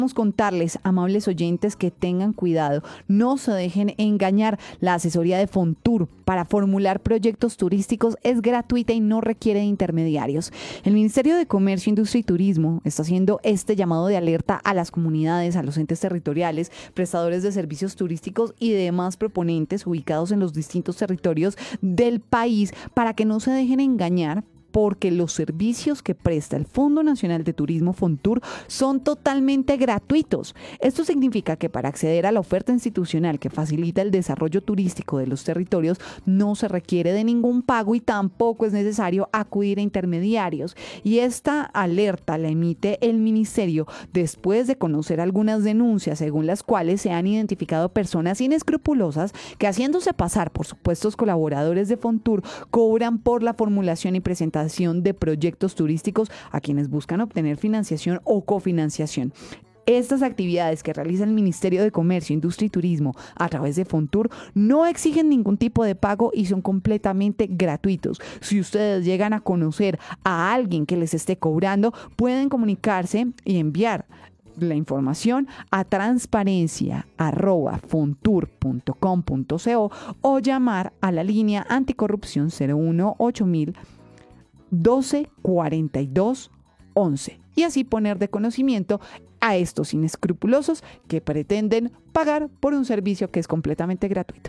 Contarles, amables oyentes, que tengan cuidado, no se dejen engañar. La asesoría de Fontur para formular proyectos turísticos es gratuita y no requiere de intermediarios. El Ministerio de Comercio, Industria y Turismo está haciendo este llamado de alerta a las comunidades, a los entes territoriales, prestadores de servicios turísticos y demás proponentes ubicados en los distintos territorios del país para que no se dejen engañar, porque los servicios que presta el Fondo Nacional de Turismo Fontur son totalmente gratuitos. Esto significa que para acceder a la oferta institucional que facilita el desarrollo turístico de los territorios no se requiere de ningún pago y tampoco es necesario acudir a intermediarios. Y esta alerta la emite el Ministerio después de conocer algunas denuncias según las cuales se han identificado personas inescrupulosas que, haciéndose pasar por supuestos colaboradores de Fontur, cobran por la formulación y presentación de proyectos turísticos a quienes buscan obtener financiación o cofinanciación. Estas actividades que realiza el Ministerio de Comercio, Industria y Turismo a través de Fontur no exigen ningún tipo de pago y son completamente gratuitos. Si ustedes llegan a conocer a alguien que les esté cobrando, pueden comunicarse y enviar la información a transparencia@fontur.com.co o llamar a la línea anticorrupción 018000 124211 y así poner de conocimiento a estos inescrupulosos que pretenden pagar por un servicio que es completamente gratuito.